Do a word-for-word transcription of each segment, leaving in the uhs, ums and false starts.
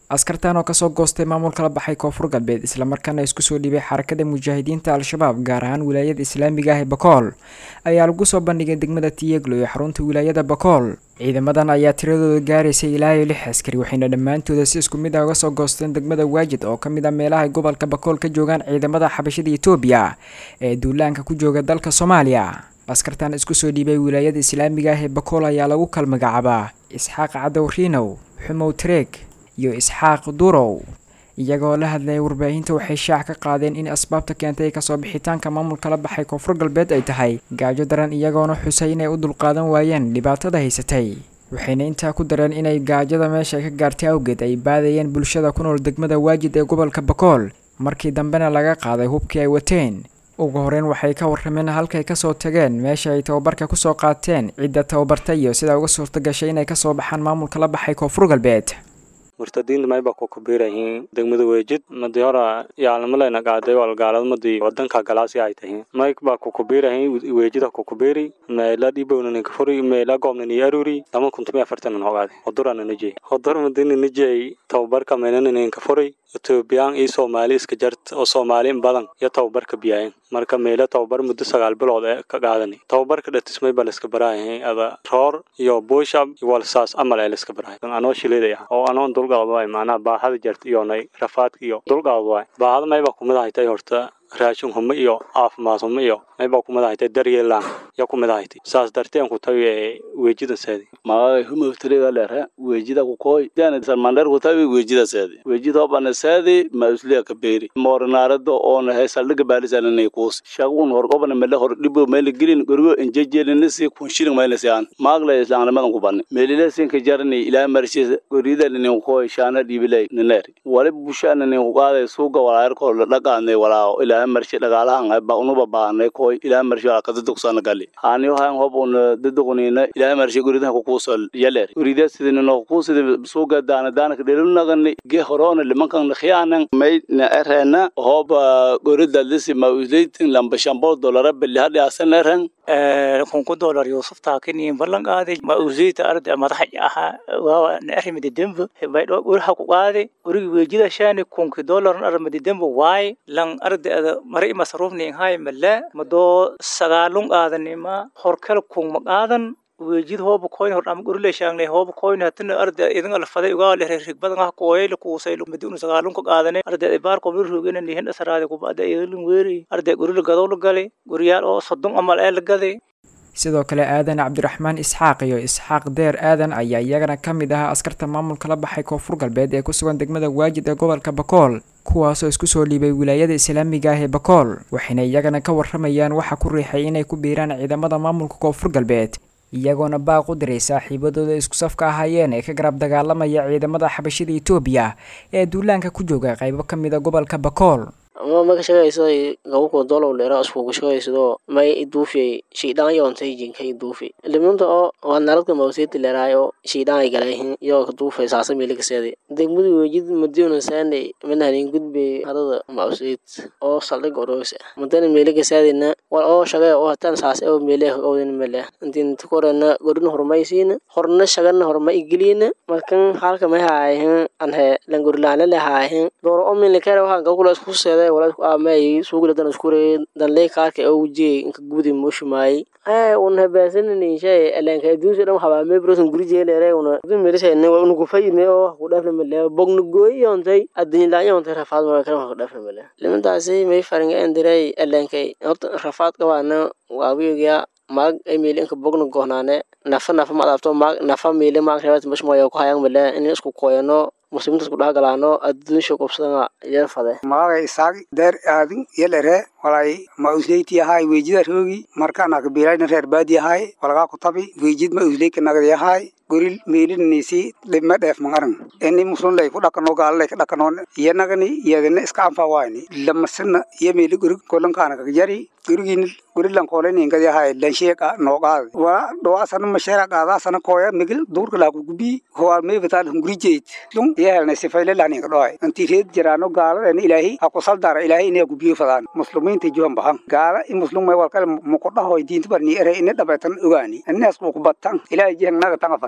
askartaan oo kasoo goostay maamulka la baxay koonfur galbeed isla markaana isku soo dhibay xarakada mujaahidiinta al-shabaab gaar ahaan wilaayada islaamiga ah ee Bakool ayaa lagu soo bandhigay degmada Tiyaglo ee xarunta wilaayada Bakool. ciidamadan ayaa tiradooda gaaraysay ilaa lix askari waxayna dhammaantood si isku mid ah uga soo goosteen degmada Waajid oo kamid ah meelaha gobolka Bakool ka joogaan ciidamada xabashada Itoobiya ee duulaanka ku jooga dalka Soomaaliya. askartaan isku soo dhibay wilaayada islaamiga ah ee Bakool ayaa lagu kala magacaabaa Isxaaq Cadowriinow, Xumow Treeg iyo Isxaaq Durow. iyagoo la hadlay warbaahinta waxay shaac ka qaadeen in asbaabta keentay ka soo bixitaanka maamulka la baxay koonfur galbeed ay tahay gaajo daran iyagoona xusay inay u dulqaadan waayeen dhibaatada haysatay. waxayna intaa ku dareen inay gaajada meesha ka gaartay awgeed ay baadayeen bulshada ku nool degmada Waajid ee gobolka Bakool markii dambena laga qaaday hubkii ay wateen. ugu horeen waxay ka warrameen halkay ka soo tageen meesha ay tababarka ku soo qaateen cidda tababartay iyo sida uga suurta gashay inay ka soo baxaan maamulka la baxay koonfur galbeed. murtadiin ma ba ku kubiirayn degmada Waajid madiyara yaalmalena qaaday wal gaalad madi wadanka galaasi ay tahay mayk ba ku kubiirayn Waajida ku kubiiri meela dibowna ka furi meela goobna yaruri lama kuntu afartan hogaade hodurana najay hodur madina najay tababarka meelana ka furi Ethiopian iyo Soomaali iska jart oo Soomaali badan ya tababarka biyaan marka meela tababar muddo sagaal bilood ee ka qaadanay tababarka dhatismay bal iska baraayay ada roor iyo booshab wal saas amal ay iska baraayay anoo shileeday oo anoo dulqaadway macna baahada jart iyo nay rafaadka iyo dulqaadway baahada mayba kumada haytay horta raashin hum iyo caafimaad hum iyo mayba kumada haytay daryeelaan ya kumada haytay saas darteen ku tahay Waajida saadi ma humo tiriga leeyahay Waajida ku kooy dana Salmaandar ku tahay Waajida saadi Waajida bana saadi ma usliya ka beeri moornaarado oo nahay saldhiga baalisanay kuus shaqoon horqobana meel hor dhibo meel gelin guriga injejeelina si ku shirin meel siyaan maagla islaamnimada ku ban meelileesin ka jarnay ilaa marshis gurida inuu kooy shaana dhibilay neer wali bushaana inuu qaaday suuqa walaarko la dhaqaanay walaa ilaa marshi dhaqaalahan ay baa unuba baanay kooy ilaa marshi ka dadugsan gali haani waxaan hoboon dadugniina ilaa marshi gurida ku kuusal yaleer gurida sidina noo kuusida suuqa daana daana dheelunagani ge horoona limankan khiyaanan may na erena hoba gurida lisi ma ulaytin lamba shambo dollar bal hadi asaneran ee kunku dollar Yusuf taakini ballan qaaday ma ulayta arday madax aha waa na arimid dembu bay urha ku qaaday urigi Waajida shan kunku dollar armad dembu way lan arday mari masruufni hay mala mado sagaalun qaadanima horkal kun ma qaadan Waajid hoob kooyn hor am gurle shaangnay hoob kooyn hatin arday idin la faday uga leeyahay rig badan ah kooyay la ku saylo madiinu sagaalun ka qaadanay arday baar ko bir roogeen in hin asraade ku baada idin weeri arday gurle gadow la galay guriyaal oo soddon amal ee la gaday. sidoo kale aadan Cabdiraxmaan Isxaaq iyo Isxaaq Deer aadan ayaa iyagana kamid ah askarta maamulka la baxay koonfur galbeed ee ku sugan degmada Waajid ee gobolka Bakool kuwaas oo isku soo liibay wilaayada islaamiga ah ee Bakool waxayna iyagana ka warramayaan waxa ku riixay inay ku biiraan ciidamada maamulka koonfur galbeed iyagoona baaq u diray saaxiibadooda isku safka ahaayeen ee ka garab dagaalamaya ciidamada xabashada Itoobiya ee duulaanka ku jooga qaybo kamid ah gobolka Bakool. ama ma ka shaqayso gowko dolow leeraa isku ku shaqayso may iduufay shiidaan yoontay jinkay iduufay limunta oo waa naladka mawsiid leeraayo shiidaan ay galayhin iyo ka duufay saasa meeliga seeday degmadu Waajid madiina saanay manaanin gudbay hadada mawsiid oo saldhig oroos mudana meeliga seedina wal oo shaqay oo tan saas oo meelaha oo in meelaha intiin korana gorin hormaysiin horna shaqana hormay giliina markan halka ma hayeen an he langurlaana lahaahin door oo meel kale waxa gowlo isku seeday wala amay suuq ladan isku reey dan lee kaarka oo wajii inka gudi mushmaay ay un habaasanay shay alanka duus dhan waxa ma brosan gurije leeray una dum meelisay uu ku faydnay oo ku dhaafna meel bogna gooyoontay adin la yoontay rafaad ma ka wax dhaafna meel limantaasi may farin andiray alanka horta rafaad ka waana waabiga mag ay meel inka bogna goonaane nafa nafa ma dhaafto mag nafa meel ma reebad mushmaay ku hayaan meel in isku kooyano musliminta isku dhagalaano adduun shaqobsana yar faday maaga isaag deer aadin yelere walay ma usleyti ahay Waajida roogi markaan ka biilayna reer baadi ahay walaga ku tabi Waajid ma usleyka nagad yahay guril meelinisi dhima dheef mangaran inni muslim lay ku dhaqano gaal lay ka dhaqano yanagani iyadana iska anfaawayni lamasna yemeeli gurig kolan kaana ka jari gurigin gurilan kolan inga yahay lan sheeka noogaad wa dhawaasana mashaara qaadaasana kooya migil duurka la ku gubi hoo me vital hungrijeet lum yeelna sifayle laani ka dhaay anti reed jiraano gaal in ilaahi aku saldara ilaahi inay gubiyo fadaan muslimiinta joon bahan gaala in muslim may walkal mu ku dhahoy diinta barni ere in dhabatan ogaani annaas ku batan ilaahi jeeng naga tan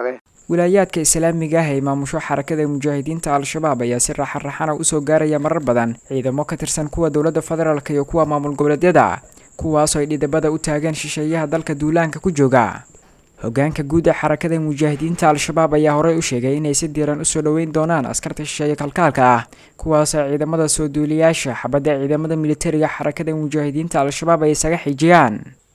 nagade wilaayaadka islaamiga ah ee maamusho xarakada mujaahidiinta al-shabaab ayaa si raaxan raxan u soo gaaraya marar badan ciidamo ka tirsan kuwa dowladda federaalka iyo kuwa maamul goboleedyada kuwaasoo ay dhidabada u taagan shisheeyaha dalka duulaanka ku jooga hoggaanka guud ee xarakada mujaahidiinta al-shabaab ayaa horey u sheegay inay si diiran usoo dhoweyn doonaan askarta shisheeye kalkaalka ah kuwaasoo ciidamada soo duuliyaasha xabadda ciidamada militariga xarakada mujaahidiinta al-shabaab ay isaga xijiyaan